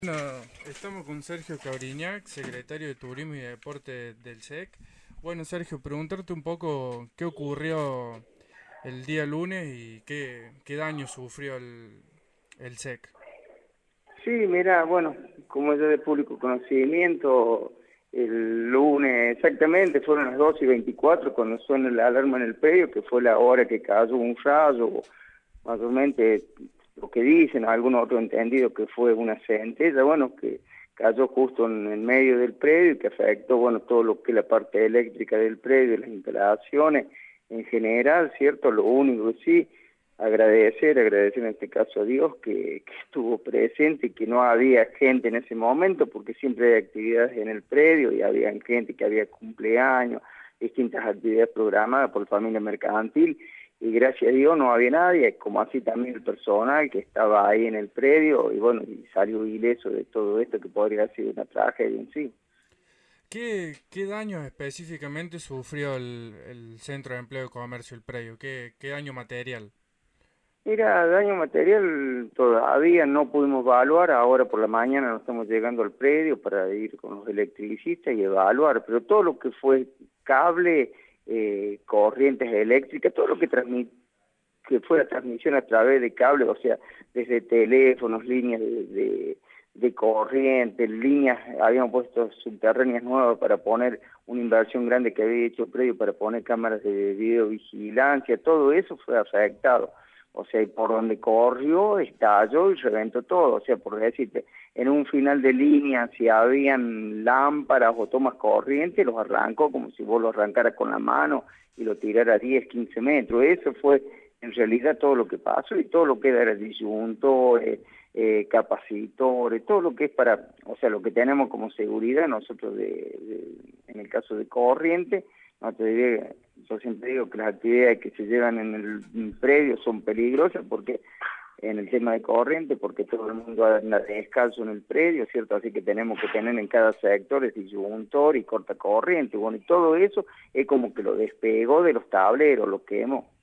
Bueno, estamos con Sergio Cabriñac, secretario de Turismo y Deporte del SEC. Bueno, Sergio, preguntarte un poco qué ocurrió el día lunes y qué daño sufrió el SEC. Sí, mira, bueno, como es de público conocimiento, el lunes exactamente fueron las 2:24 cuando suena la alarma en el predio, que fue la hora que cayó un rayo, mayormente lo que dicen, algunos otros entendido que fue una centella, bueno, que cayó justo en el medio del predio y que afectó, bueno, todo lo que es la parte eléctrica del predio, las instalaciones en general, ¿cierto? Lo único que sí agradecer en este caso a Dios que estuvo presente y que no había gente en ese momento, porque siempre hay actividades en el predio y había gente que había cumpleaños, distintas actividades programadas por familia mercantil, y gracias a Dios no había nadie, como así también el personal que estaba ahí en el predio, y bueno, y salió ileso de todo esto que podría haber sido una tragedia en sí. ¿Qué daño específicamente sufrió el Centro de Empleo y Comercio, el predio? ¿Qué daño material? Mira, daño material todavía no pudimos evaluar, ahora por la mañana nos estamos llegando al predio para ir con los electricistas y evaluar, pero todo lo que fue cable, corrientes eléctricas, todo lo que fue la transmisión a través de cable, o sea, desde teléfonos, líneas de corriente, líneas, habíamos puesto subterráneas nuevas para poner una inversión grande que había hecho el predio para poner cámaras de videovigilancia, todo eso fue afectado. O sea, y por donde corrió, estalló y reventó todo. O sea, por decirte, en un final de línea, si habían lámparas o tomas corriente, los arrancó como si vos lo arrancaras con la mano y lo tirara a 10, 15 metros. Eso fue en realidad todo lo que pasó y todo lo que era disyuntores, capacitores, todo lo que es para, o sea, lo que tenemos como seguridad nosotros en el caso de corriente, no te diré, yo siempre digo que las actividades que se llevan en el predio son peligrosas porque en el tema de corriente, porque todo el mundo anda descalzo en el predio, ¿cierto? Así que tenemos que tener en cada sector el disyuntor y corta corriente, bueno, y todo eso es como que lo despegó de los tableros, lo quemó.